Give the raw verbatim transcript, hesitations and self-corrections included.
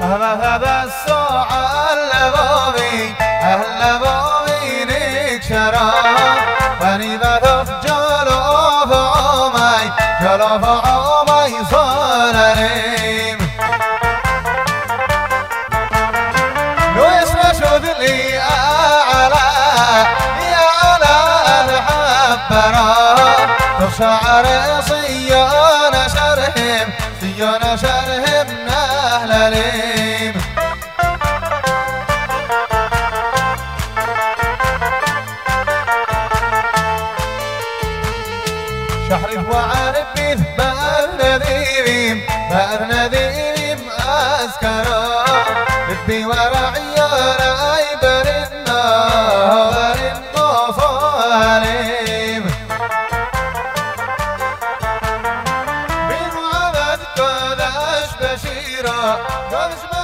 هذا السؤال لبابي أهل بابي نكشرا فنيذا تفجلوا فعومي جلوا فعومي صنريم لو يسمى شذلي أعلى يا على الحبرا تشعر صيان شرهم صيان شرهم نهل ليم شحرك وعارف بيث بأذ نذيم بأذ نذيم أذكرا ربي ورعيان أيبر النار النصاليم بمعبد قدش بشيرا